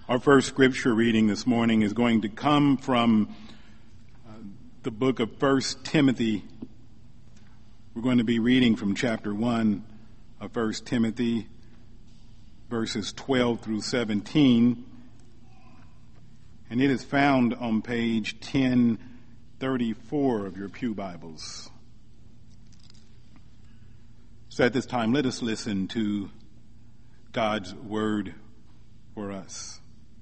Our first scripture reading this morning is going to come from the book of 1 Timothy. We're going to be reading from chapter 1 of 1 Timothy, verses 12 through 17. And it is found on page 1034 of your pew Bibles. So at this time, let us listen to God's word for us.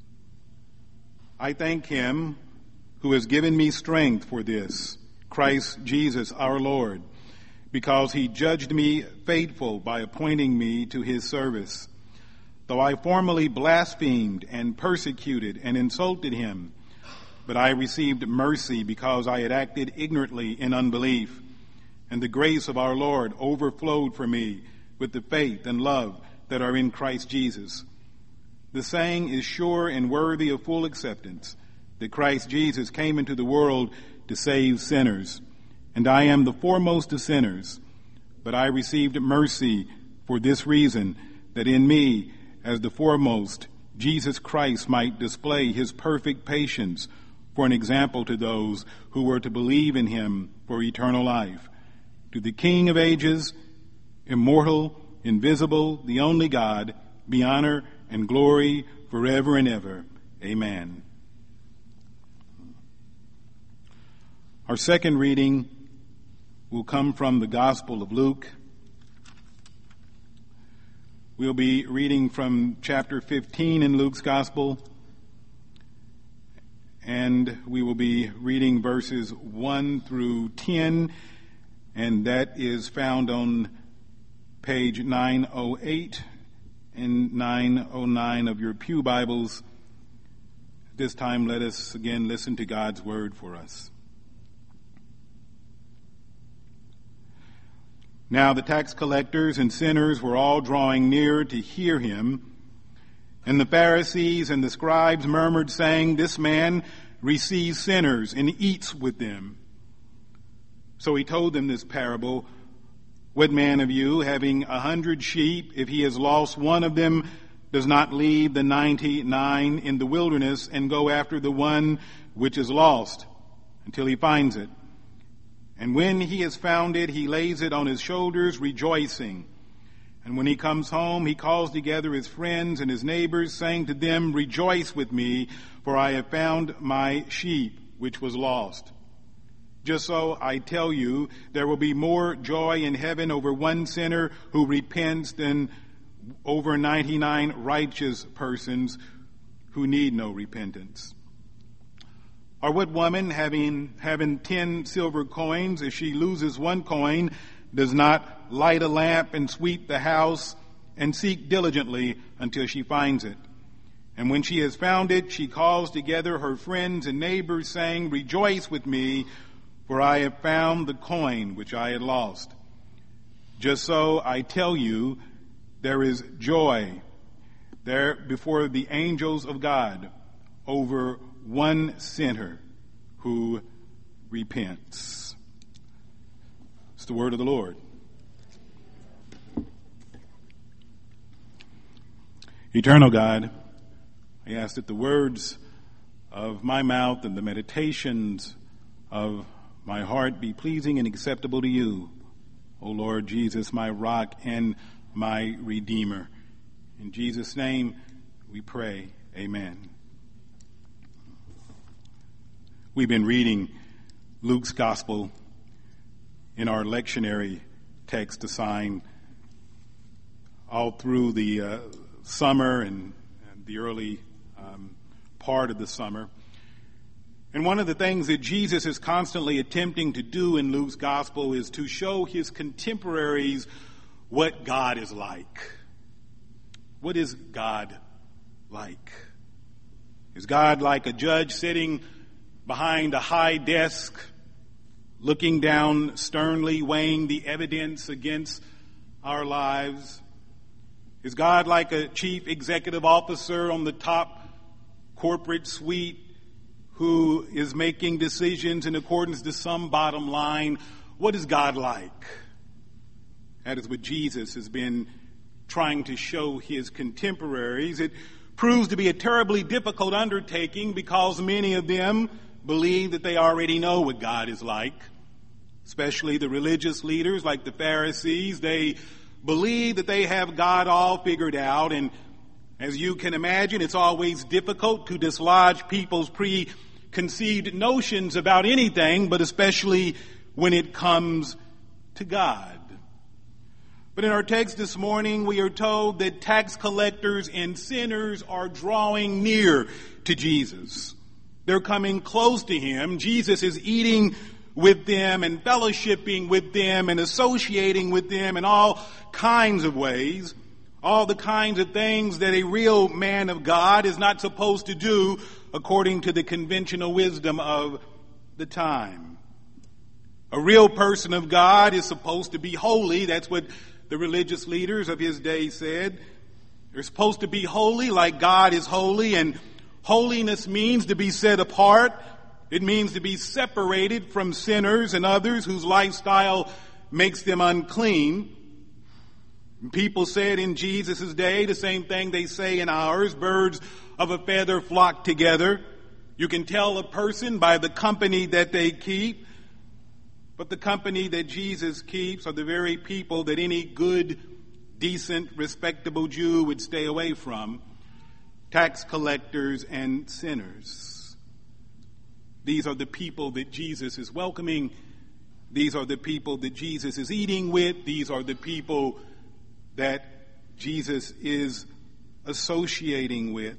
I thank him who has given me strength for this, Christ Jesus our Lord, because he judged me faithful by appointing me to his service. Though I formerly blasphemed and persecuted and insulted him, but I received mercy because I had acted ignorantly in unbelief, and the grace of our Lord overflowed for me with the faith and love that are in Christ Jesus. The saying is sure and worthy of full acceptance, that Christ Jesus came into the world to save sinners, and I am the foremost of sinners. But I received mercy for this reason, that in me, as the foremost, Jesus Christ might display his perfect patience for an example to those who were to believe in him for eternal life. To the King of ages, immortal, invisible, the only God, be honor and glory forever and ever. Amen. Our second reading will come from the Gospel of Luke. We'll be reading from chapter 15 in Luke's Gospel, and we will be reading verses 1 through 10, and that is found on page 908 and 909 of your pew Bibles. This time, let us again listen to God's word for us. Now the tax collectors and sinners were all drawing near to hear him, and the Pharisees and the scribes murmured, saying, "This man receives sinners and eats with them." So he told them this parable: "What man of you, having 100 sheep, if he has lost one of them, does not leave the 99 in the wilderness and go after the one which is lost until he finds it? And when he has found it, he lays it on his shoulders, rejoicing. And when he comes home, he calls together his friends and his neighbors, saying to them, 'Rejoice with me, for I have found my sheep which was lost.' Just so, I tell you, there will be more joy in heaven over one sinner who repents than over 99 righteous persons who need no repentance. Or what woman, having 10 silver coins, if she loses one coin, does not light a lamp and sweep the house and seek diligently until she finds it? And when she has found it, she calls together her friends and neighbors, saying, 'Rejoice with me, for I have found the coin which I had lost.' Just so, I tell you, there is joy there before the angels of God over one sinner who repents." It's the word of the Lord. Eternal God, I ask that the words of my mouth and the meditations of my heart be pleasing and acceptable to you, O Lord Jesus, my rock and my Redeemer. In Jesus' name we pray, amen. We've been reading Luke's Gospel in our lectionary text assigned all through the summer and the early part of the summer. And one of the things that Jesus is constantly attempting to do in Luke's Gospel is to show his contemporaries what God is like. What is God like? Is God like a judge sitting behind a high desk, looking down sternly, weighing the evidence against our lives? Is God like a chief executive officer on the top corporate suite who is making decisions in accordance to some bottom line? What is God like? That is what Jesus has been trying to show his contemporaries. It proves to be a terribly difficult undertaking because many of them believe that they already know what God is like, especially the religious leaders like the Pharisees. They believe that they have God all figured out, and as you can imagine, it's always difficult to dislodge people's preconceived notions about anything, but especially when it comes to God. But in our text this morning, we are told that tax collectors and sinners are drawing near to Jesus. They're coming close to him. Jesus is eating with them and fellowshipping with them and associating with them in all kinds of ways, all the kinds of things that a real man of God is not supposed to do according to the conventional wisdom of the time. A real person of God is supposed to be holy. That's what the religious leaders of his day said. They're supposed to be holy like God is holy, and holiness means to be set apart. It means to be separated from sinners and others whose lifestyle makes them unclean. People said in Jesus' day the same thing they say in ours. Birds of a feather flock together. You can tell a person by the company that they keep. But the company that Jesus keeps are the very people that any good, decent, respectable Jew would stay away from. Tax collectors and sinners. These are the people that Jesus is welcoming. These are the people that Jesus is eating with. These are the people that Jesus is associating with.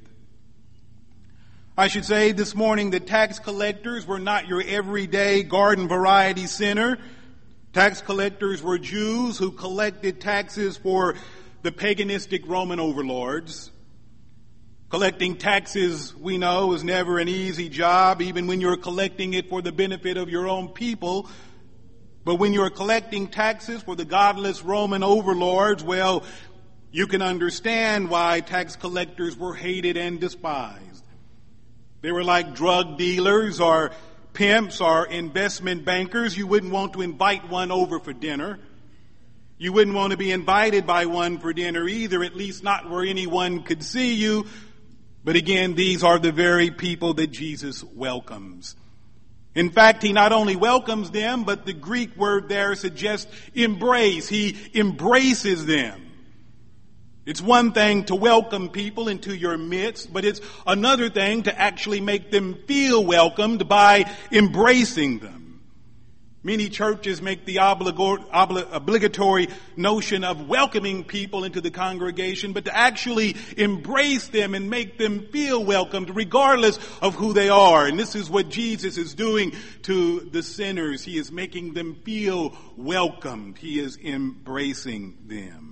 I should say this morning that tax collectors were not your everyday garden variety sinner. Tax collectors were Jews who collected taxes for the paganistic Roman overlords. Collecting taxes, we know, is never an easy job, even when you're collecting it for the benefit of your own people. But when you're collecting taxes for the godless Roman overlords, well, you can understand why tax collectors were hated and despised. They were like drug dealers or pimps or investment bankers. You wouldn't want to invite one over for dinner. You wouldn't want to be invited by one for dinner either, at least not where anyone could see you. But again, these are the very people that Jesus welcomes. In fact, he not only welcomes them, but the Greek word there suggests embrace. He embraces them. It's one thing to welcome people into your midst, but it's another thing to actually make them feel welcomed by embracing them. Many churches make the obligatory notion of welcoming people into the congregation, but to actually embrace them and make them feel welcomed regardless of who they are. And this is what Jesus is doing to the sinners. He is making them feel welcomed. He is embracing them.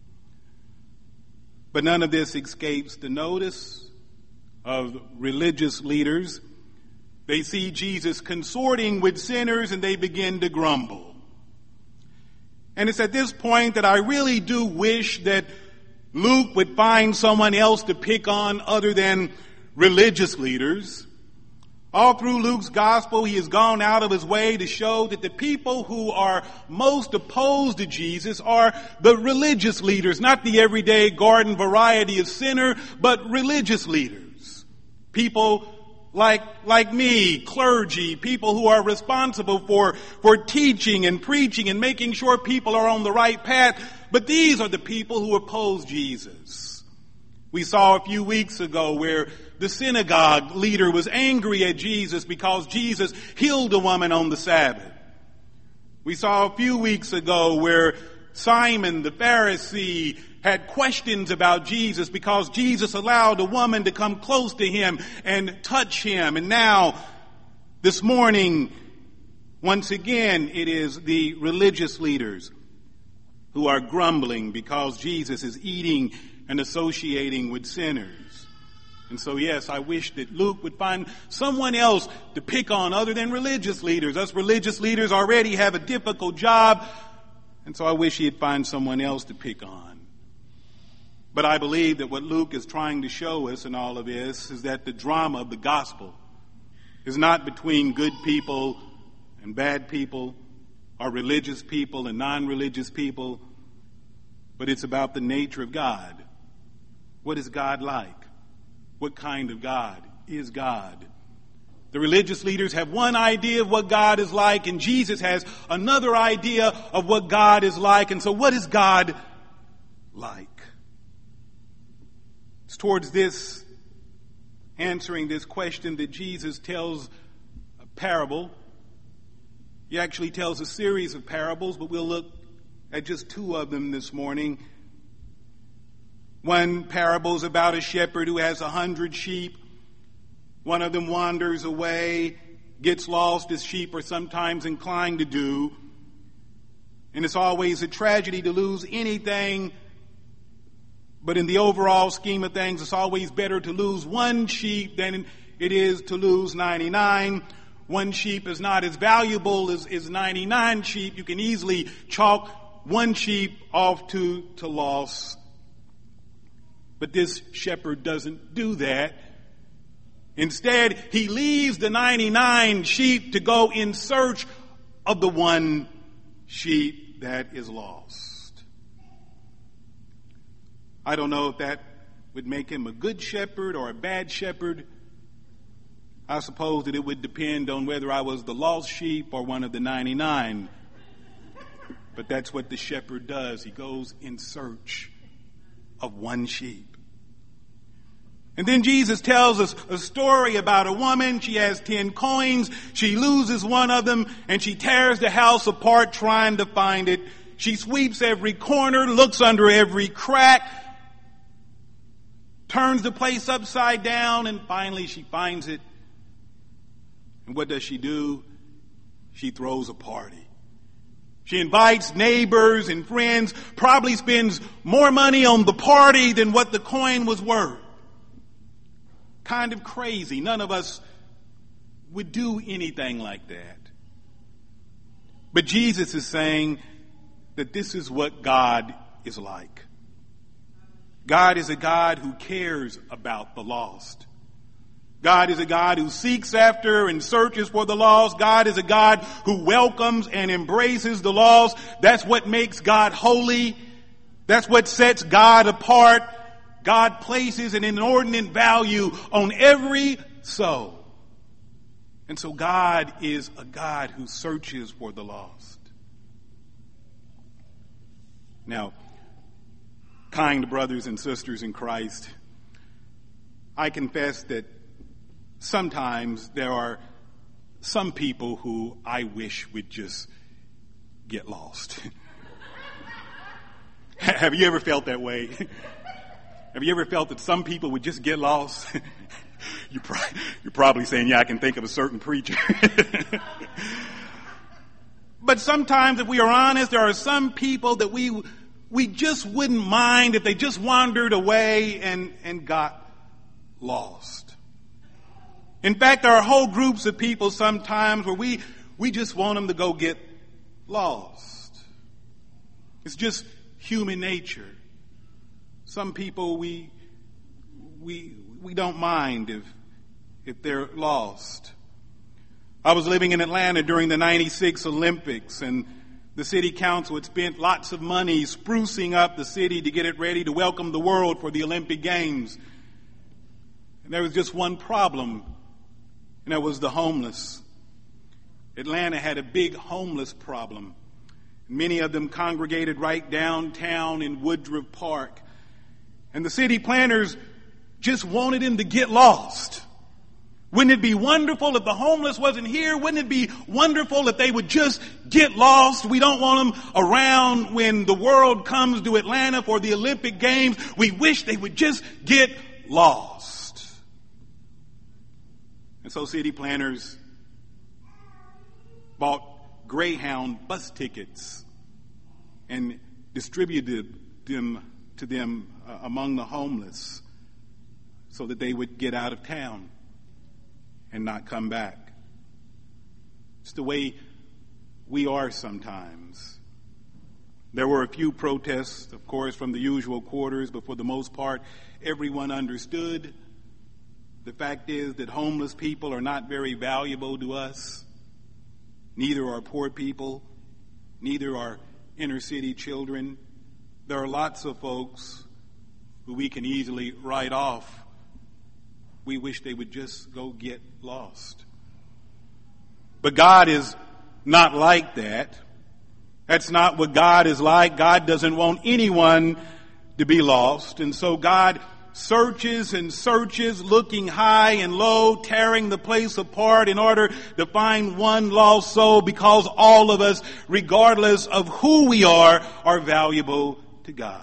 But none of this escapes the notice of religious leaders. They see Jesus consorting with sinners and they begin to grumble. And it's at this point that I really do wish that Luke would find someone else to pick on other than religious leaders. All through Luke's gospel, he has gone out of his way to show that the people who are most opposed to Jesus are the religious leaders, not the everyday garden variety of sinner, but religious leaders. People like me, clergy, people who are responsible for teaching and preaching and making sure people are on the right path. But these are the people who oppose Jesus. We saw a few weeks ago where the synagogue leader was angry at Jesus because Jesus healed a woman on the Sabbath. We saw a few weeks ago where Simon the Pharisee had questions about Jesus because Jesus allowed a woman to come close to him and touch him. And now, this morning, once again, it is the religious leaders who are grumbling because Jesus is eating and associating with sinners. And so, yes, I wish that Luke would find someone else to pick on other than religious leaders. Us religious leaders already have a difficult job, and so I wish he'd find someone else to pick on. But I believe that what Luke is trying to show us in all of this is that the drama of the gospel is not between good people and bad people, or religious people and non-religious people, but it's about the nature of God. What is God like? what kind of God is God. The religious leaders have one idea of what God is like, and Jesus has another idea of what God is like. And so what is God like? It's towards this, answering this question, that Jesus tells a parable. He actually tells a series of parables, but we'll look at just two of them this morning. One parable is about a shepherd who has 100 sheep. One of them wanders away, gets lost, as sheep are sometimes inclined to do. And it's always a tragedy to lose anything. But in the overall scheme of things, it's always better to lose one sheep than it is to lose 99. One sheep is not as valuable as 99 sheep. You can easily chalk one sheep off to loss. But this shepherd doesn't do that. Instead, he leaves the 99 sheep to go in search of the one sheep that is lost. I don't know if that would make him a good shepherd or a bad shepherd. I suppose that it would depend on whether I was the lost sheep or one of the 99. But that's what the shepherd does. He goes in search of one sheep. And then Jesus tells us a story about a woman. She has 10 coins. She loses one of them, and she tears the house apart trying to find it. She sweeps every corner, looks under every crack, turns the place upside down, and finally she finds it. And what does she do? She throws a party. She invites neighbors and friends, probably spends more money on the party than what the coin was worth. Kind of crazy. None of us would do anything like that. But Jesus is saying that this is what God is like. God is a God who cares about the lost. God is a God who seeks after and searches for the lost. God is a God who welcomes and embraces the lost. That's what makes God holy. That's what sets God apart. God places an inordinate value on every soul. And so God is a God who searches for the lost. Now, kind brothers and sisters in Christ, I confess that sometimes there are some people who I wish would just get lost. Have you ever felt that way? Have you ever felt that some people would just get lost? You're probably saying, yeah, I can think of a certain preacher. But sometimes, if we are honest, there are some people that we just wouldn't mind if they just wandered away and got lost. In fact, there are whole groups of people sometimes where we just want them to go get lost. It's just human nature. Some people we don't mind if they're lost. I was living in Atlanta during the 96 Olympics, and the city council had spent lots of money sprucing up the city to get it ready to welcome the world for the Olympic Games. And there was just one problem, and that was the homeless. Atlanta had a big homeless problem. Many of them congregated right downtown in Woodruff Park. And the city planners just wanted him to get lost. Wouldn't it be wonderful if the homeless wasn't here? Wouldn't it be wonderful if they would just get lost? We don't want them around when the world comes to Atlanta for the Olympic Games. We wish they would just get lost. And so city planners bought Greyhound bus tickets and distributed them to them among the homeless so that they would get out of town and not come back. It's the way we are sometimes. There were a few protests, of course, from the usual quarters, but for the most part, everyone understood. The fact is that homeless people are not very valuable to us. Neither are poor people. Neither are inner city children. There are lots of folks who we can easily write off we wish they would just go get lost. But God is not like that. That's not what God is like. God doesn't want anyone to be lost. And so God searches and searches, looking high and low, tearing the place apart in order to find one lost soul, because all of us, regardless of who we are valuable to God.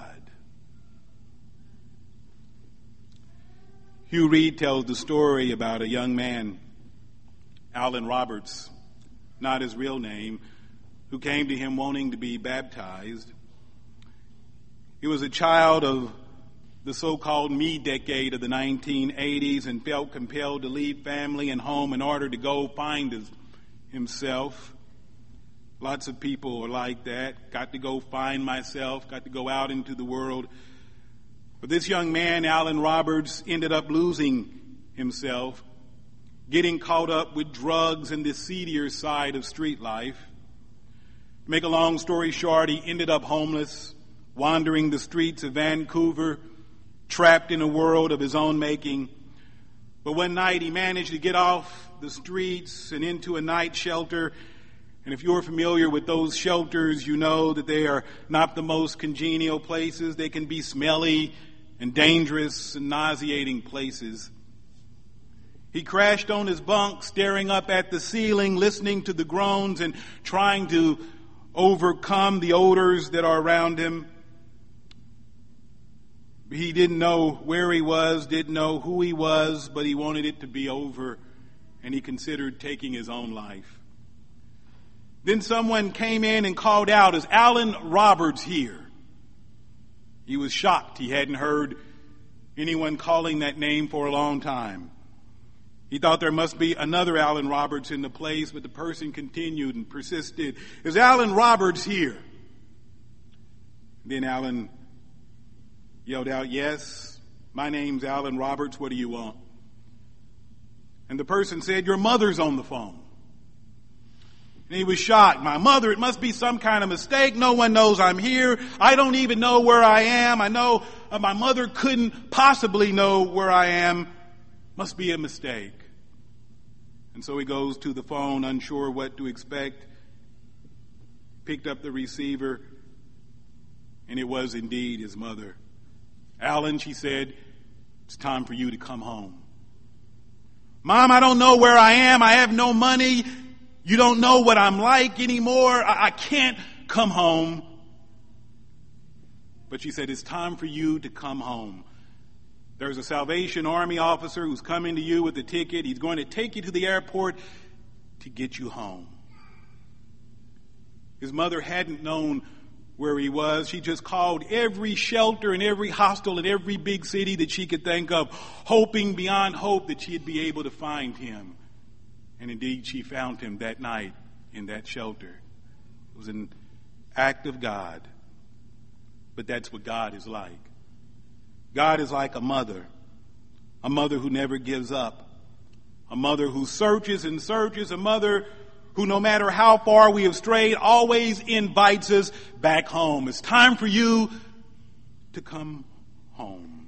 Hugh Reed tells the story about a young man, Alan Roberts, not his real name, who came to him wanting to be baptized. He was a child of the so-called me decade of the 1980s and felt compelled to leave family and home in order to go find himself. Lots of people are like that. Got to go find myself, got to go out into the world. But this young man, Alan Roberts, ended up losing himself, getting caught up with drugs and the seedier side of street life. To make a long story short, he ended up homeless, wandering the streets of Vancouver, trapped in a world of his own making. But one night he managed to get off the streets and into a night shelter. And if you're familiar with those shelters, you know that they are not the most congenial places. They can be smelly and dangerous and nauseating places. He crashed on his bunk, staring up at the ceiling, listening to the groans and trying to overcome the odors that are around him. He didn't know where he was, didn't know who he was, but he wanted it to be over, and he considered taking his own life. Then someone came in and called out, "Is Alan Roberts here?" He was shocked. He hadn't heard anyone calling that name for a long time. He thought there must be another Alan Roberts in the place, but the person continued and persisted, "Is Alan Roberts here?" Then Alan yelled out, "Yes, my name's Alan Roberts. What do you want?" And the person said, "Your mother's on the phone." And he was shocked. "My mother? It must be some kind of mistake. No one knows I'm here. I don't even know where I am. I know my mother couldn't possibly know where I am. Must be a mistake." And so he goes to the phone, unsure what to expect, picked up the receiver, and it was indeed his mother. "Alan," she said, "it's time for you to come home." "Mom, I don't know where I am. I have no money. You don't know what I'm like anymore. I can't come home." But she said, "It's time for you to come home. There's a Salvation Army officer who's coming to you with a ticket. He's going to take you to the airport to get you home." His mother hadn't known where he was. She just called every shelter and every hostel in every big city that she could think of, hoping beyond hope that she'd be able to find him. And indeed, she found him that night in that shelter. It was an act of God. But that's what God is like. God is like a mother who never gives up, a mother who searches and searches, a mother who, no matter how far we have strayed, always invites us back home. It's time for you to come home.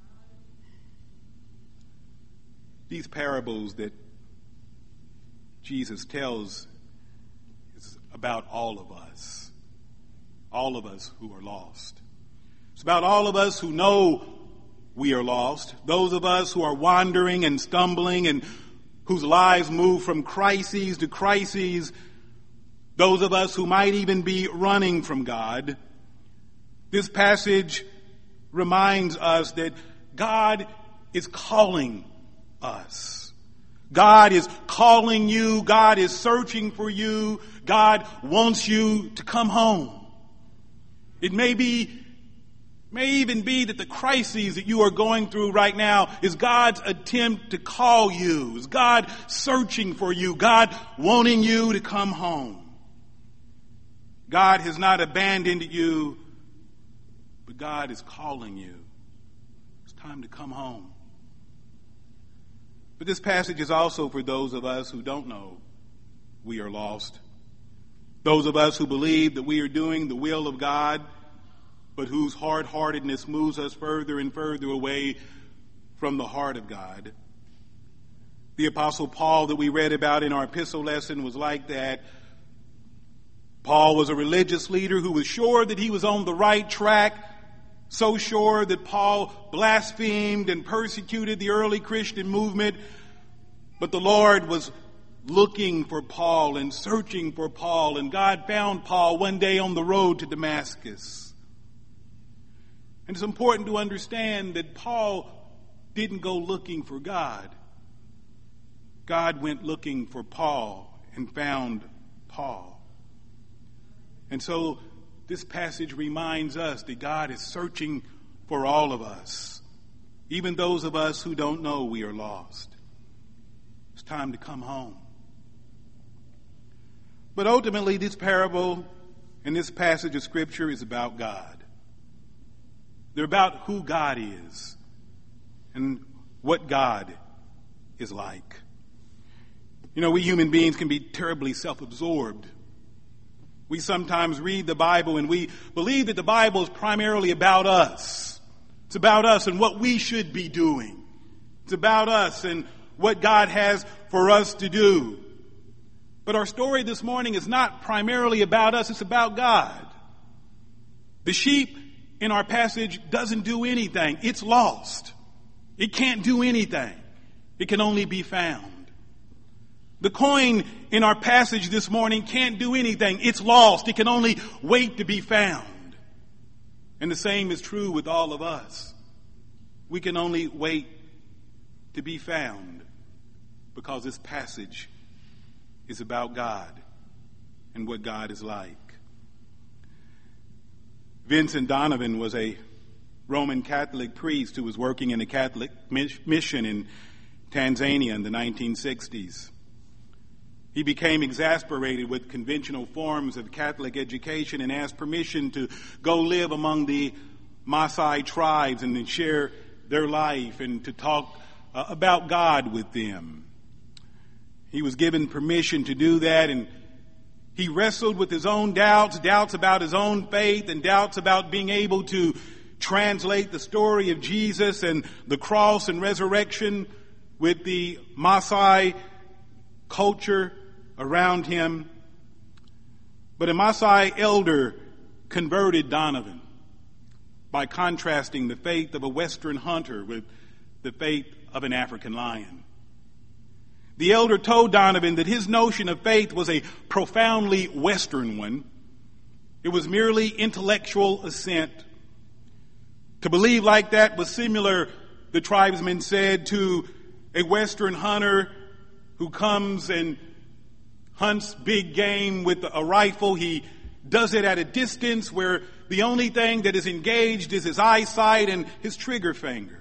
These parables that Jesus tells is about all of us who are lost. It's about all of us who know we are lost, those of us who are wandering and stumbling and whose lives move from crises to crises, those of us who might even be running from God. This passage reminds us that God is calling us. God is calling you. God is searching for you. God wants you to come home. It may even be that the crises that you are going through right now is God's attempt to call you. Is God searching for you? God wanting you to come home. God has not abandoned you, but God is calling you. It's time to come home. But this passage is also for those of us who don't know we are lost. Those of us who believe that we are doing the will of God, but whose hard-heartedness moves us further and further away from the heart of God. The Apostle Paul that we read about in our epistle lesson was like that. Paul was a religious leader who was sure that he was on the right track, so sure that Paul blasphemed and persecuted the early Christian movement. But the Lord was looking for Paul and searching for Paul, and God found Paul one day on the road to Damascus. And it's important to understand that Paul didn't go looking for God. God went looking for Paul and found Paul. And so this passage reminds us that God is searching for all of us, even those of us who don't know we are lost. It's time to come home. But ultimately, this parable and this passage of Scripture is about God. They're about who God is and what God is like. You know, we human beings can be terribly self-absorbed. We sometimes read the Bible and we believe that the Bible is primarily about us. It's about us and what we should be doing. It's about us and what God has for us to do. But our story this morning is not primarily about us, it's about God. The sheep in our passage doesn't do anything. It's lost. It can't do anything. It can only be found. The coin in our passage this morning can't do anything. It's lost. It can only wait to be found. And the same is true with all of us. We can only wait to be found because this passage is about God and what God is like. Vincent Donovan was a Roman Catholic priest who was working in a Catholic mission in Tanzania in the 1960s. He became exasperated with conventional forms of Catholic education and asked permission to go live among the Maasai tribes and then share their life and to talk about God with them. He was given permission to do that, and he wrestled with his own doubts about his own faith and doubts about being able to translate the story of Jesus and the cross and resurrection with the Maasai culture around him. But a Maasai elder converted Donovan by contrasting the faith of a Western hunter with the faith of an African lion. The elder told Donovan that his notion of faith was a profoundly Western one. It was merely intellectual assent. To believe like that was similar, the tribesman said, to a Western hunter who comes and hunts big game with a rifle. He does it at a distance where the only thing that is engaged is his eyesight and his trigger finger.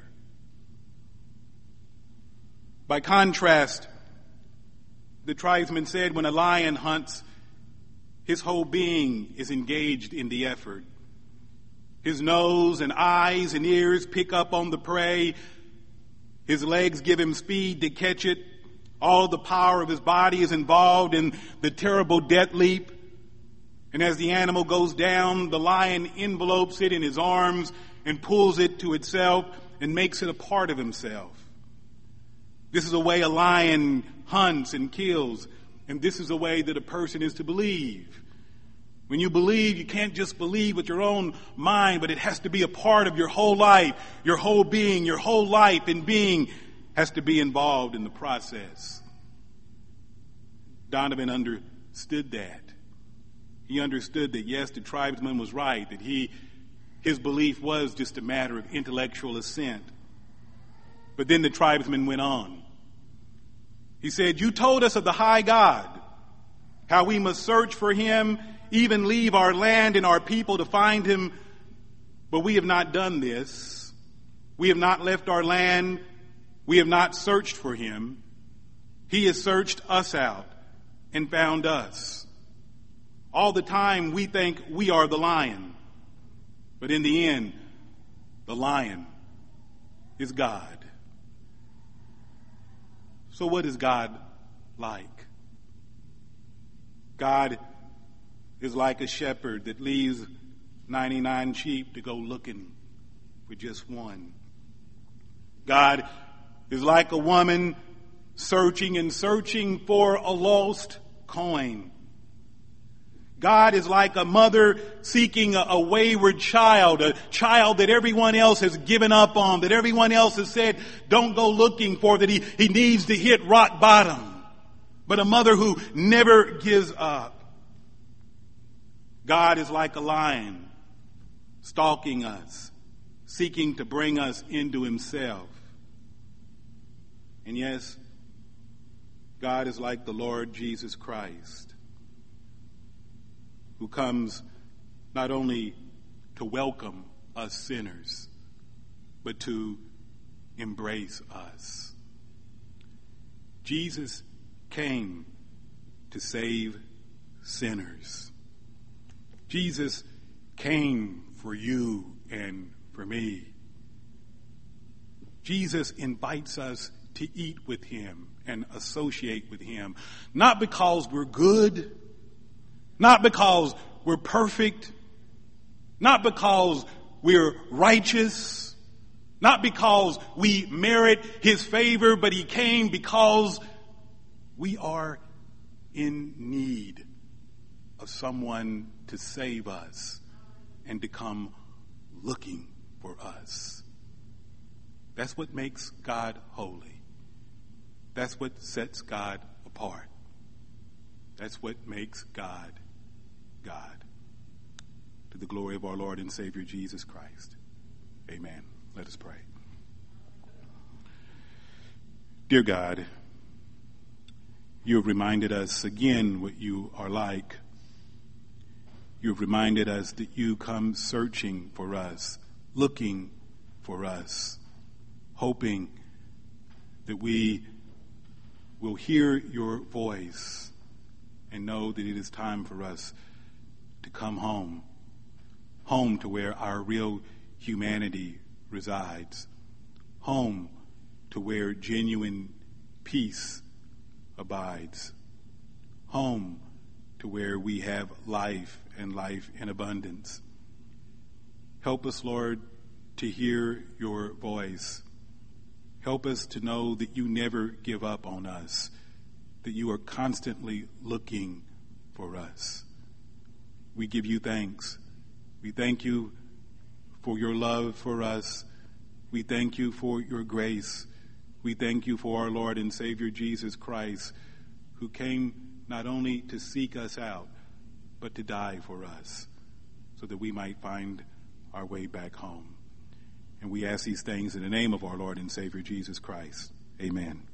By contrast, the tribesman said when a lion hunts, his whole being is engaged in the effort. His nose and eyes and ears pick up on the prey. His legs give him speed to catch it. All the power of his body is involved in the terrible death leap. And as the animal goes down, the lion envelopes it in his arms and pulls it to itself and makes it a part of himself. This is the way a lion hunts and kills, and this is the way that a person is to believe. When you believe, you can't just believe with your own mind, but it has to be a part of your whole life, your whole being, your whole life and being has to be involved in the process. Donovan understood that. He understood that, yes, the tribesman was right, that his belief was just a matter of intellectual assent. But then the tribesman went on. He said, "You told us of the high God, how we must search for him, even leave our land and our people to find him. But we have not done this. We have not left our land. We have not searched for him. He has searched us out and found us. All the time we think we are the lion. But in the end, the lion is God." So what is God like? God is like a shepherd that leaves 99 sheep to go looking for just one. God is like a woman searching and searching for a lost coin. God is like a mother seeking a wayward child, a child that everyone else has given up on, that everyone else has said, don't go looking for, that he needs to hit rock bottom. But a mother who never gives up. God is like a lion stalking us, seeking to bring us into himself. And yes, God is like the Lord Jesus Christ, who comes not only to welcome us sinners, but to embrace us. Jesus came to save sinners. Jesus came for you and for me. Jesus invites us to eat with him and associate with him, not because we're good, not because we're perfect, not because we're righteous, not because we merit his favor, but he came because we are in need of someone to save us and to come looking for us. That's what makes God holy. That's what sets God apart. That's what makes God God. To the glory of our Lord and Savior Jesus Christ. Amen. Let us pray. Dear God, you have reminded us again what you are like. You have reminded us that you come searching for us, looking for us, hoping that we will hear your voice and know that it is time for us to come home, home to where our real humanity resides, home to where genuine peace abides, home to where we have life and life in abundance. Help us, Lord, to hear your voice. Help us to know that you never give up on us, that you are constantly looking for us. We give you thanks. We thank you for your love for us. We thank you for your grace. We thank you for our Lord and Savior Jesus Christ, who came not only to seek us out, but to die for us so that we might find our way back home. And we ask these things in the name of our Lord and Savior Jesus Christ. Amen.